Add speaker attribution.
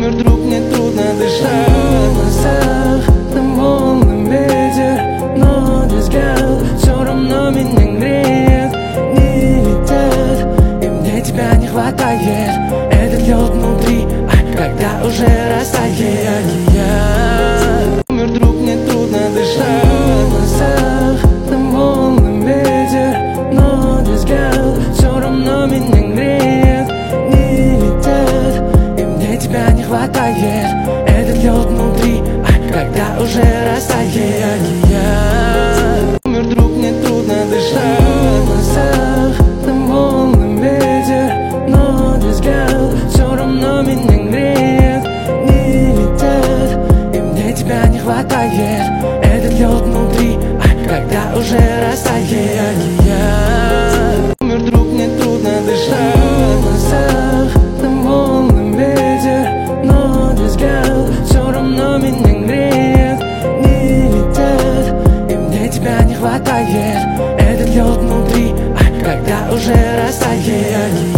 Speaker 1: умер друг, мне трудно дышать. В глазах там волны ветер, но взгляд все равно меня греет. Не летят, и мне тебя не хватает. Этот лед внутри, когда уже растает. Умер друг, мне трудно дышать. В глазах там волны ветер, но взгляд все равно меня греет. Не летят, и мне тебя не хватает. Этот лед внутри, когда уже растает. Умер друг, мне трудно дышать. В глазах там волны ветер, но взгляд все равно меня греет. Не летят, и мне тебя не хватает. Этот лед внутри, когда уже растает. Умер друг, мне трудно дышать. В глазах там волны ветер, но взгляд все равно меня греет. Не летят, и мне тебя не хватает. Этот лед внутри, когда уже растает.